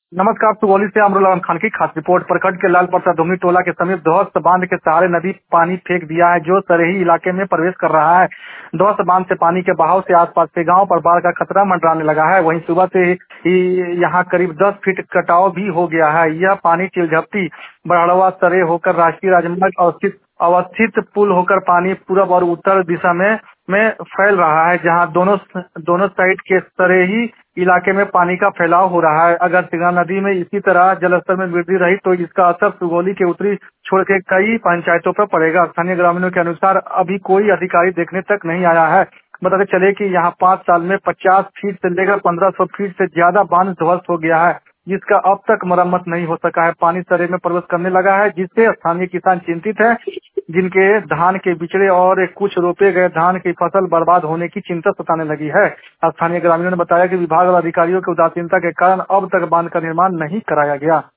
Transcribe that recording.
नमस्कार। सुगौली से अमरुल आलम खान की खास रिपोर्ट। प्रखंड के लाल प्रसाद धुमनी टोला के समीप ध्वस्त बांध के सहारे नदी पानी फेंक दिया है, जो सरेही इलाके में प्रवेश कर रहा है। ध्वस्त बांध से पानी के बहाव से आसपास के गांव पर बाढ़ का खतरा मंडराने लगा है। वहीं सुबह से ही यहाँ करीब 10 फीट कटाव भी हो गया है। यह पानी चिलझपटी बड़हड़वा सरे होकर राष्ट्रीय राजमार्ग अवस्थित पुल होकर पानी पूरब और उत्तर दिशा में फैल रहा है, जहां दोनों साइड के सरेही इलाके में पानी का फैलाव हो रहा है। अगर सिंघा नदी में इसी तरह जलस्तर में वृद्धि रही तो इसका असर सुगौली के उत्तरी छोर के कई पंचायतों पर पड़ेगा। स्थानीय ग्रामीणों के अनुसार अभी कोई अधिकारी देखने तक नहीं आया है। बताते चले कि यहाँ 5 साल में 50 फीट से लेकर 1500 फीट से ज्यादा बांध ध्वस्त हो गया है, जिसका अब तक मरम्मत नहीं हो सका है। पानी सरे में प्रवेश करने लगा है, जिससे स्थानीय किसान चिंतित है, जिनके धान के बिचड़े और कुछ रोपे गए धान की फसल बर्बाद होने की चिंता सताने लगी है। स्थानीय ग्रामीणों ने बताया कि विभाग और अधिकारियों की उदासीनता के कारण अब तक बांध का निर्माण नहीं कराया गया।